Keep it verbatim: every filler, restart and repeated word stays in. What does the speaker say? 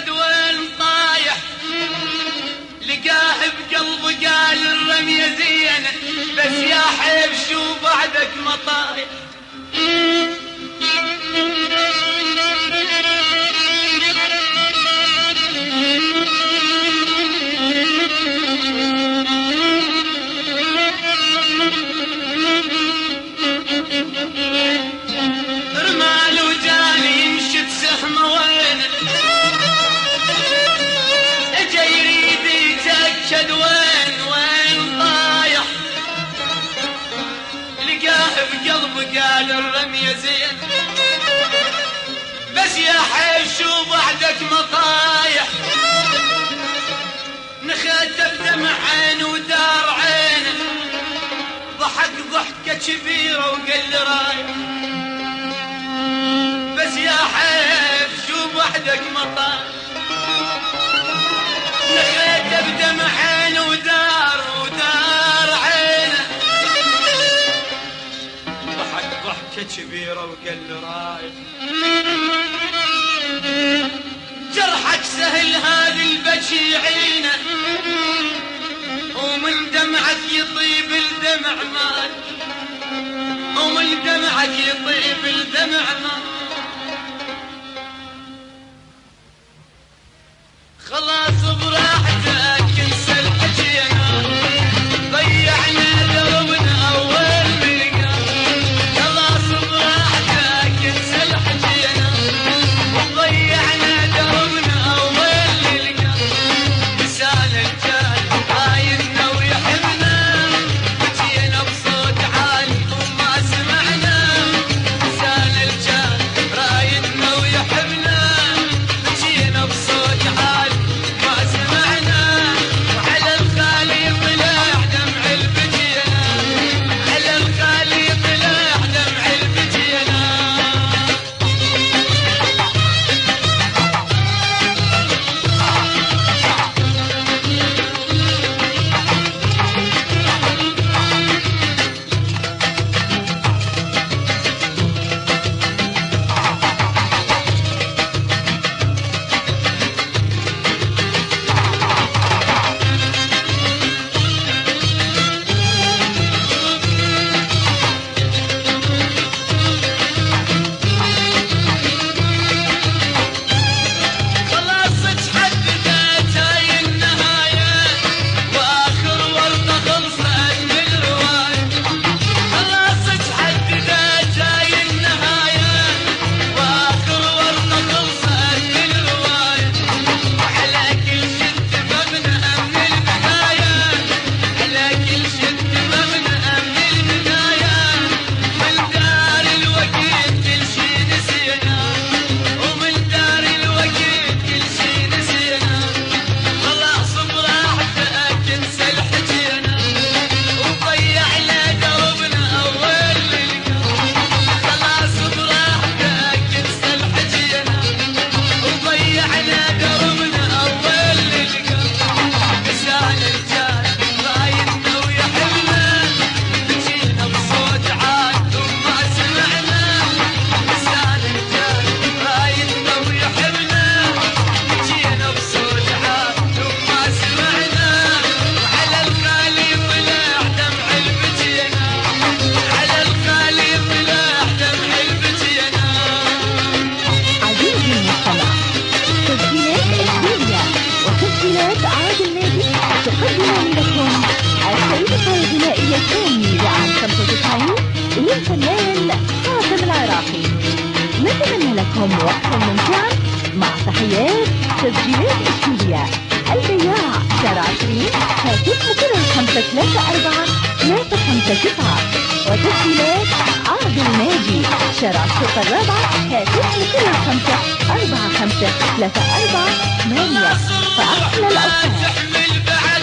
تأكد وين طايح، لقاه بقلبه قال الرمية زينة، بس يا حيف شو بعدك مطايح. رمال وجاني يمشي بسهمه وين، اجا يريد يتأكد وين وين طايح، لقاه بقلبه قال الرمية زين، بس يا حيف شو بعدك مطايح. نخاته بدمع عين ودار عينه، ضحك ضحكة كبيرة وقال لي رايح، بس يا حيف شو بعدك مطايح. نخاته بدمع عين ودار ودار عينه، ضحك ضحكة كبيرة وقال لي رايح، جرحك سهل هذه البكي عينه، ومن دمعك يطيب الدمع مال، ومن دمعك يطيب الدمع مال. خلاص براحتك انسى الحكينا، ضيعنا دربنا اول ملقا. خلاص براحتك انسى الحكينا، وضيعنا دربنا اول ملقا. لسان الجال رايدنا ويحبنا، بكينا بصوت عالي وما سمعنا. لسان الجال رايدنا ويحبنا، بكينا بصوت عالي ما سمعنا. وعلى الخالي طلع دمع البكينا، على الخالي طلع دمع البكينا. خلاص تحددت هاي النهاية، وآخر ورطة خلصت من الرواية. خلاص تحددت هاي النهاية، وآخر ورطة خلصت من الرواية. وعلى كل شي اتفقنا من البداية، على كل شي اتفقنا من البداية. من دار الوقت كل شي نسينا، ومن دار الوقت كل شي نسينا. خلاص براحتك انسى الحكينا، وضيعنا دربنا اول ملقا. خلاص براحتك انسى الحكينا، وضيعنا دربنا اول ملقا. لسان الجال رايدنا ويحبنا، بكينا بصوت عاد وما سمعنا. لسان الجال رايدنا ويحبنا، بكينا بصوت عاد وما سمعنا. وعلى الخالي طلع دمع البكينا، على الخالي طلع دمع البكينا. عزيزي المستمع، تسجيلات إخبارية وتسجيلات عادل ناجي تقدم لكم الشريط الغنائي الثاني لعام خمسة وتسعين للفنان حاتم العراقي. نتمنى لكم وقتا ممتعا مع تحيات تسجيلات إخبارية. البياع شارع عشرين، هاتف مكرر خمسة ثلاثة أربعة ثلاثة خمسة تسعة. وتسجيلات عادل ناجي شارع الشرطة الرابعة، هاتف مكرر خمسة أربعة خمسة ثلاثة أربعة ثمانية. فأحلى الأوقات. تحمل بعد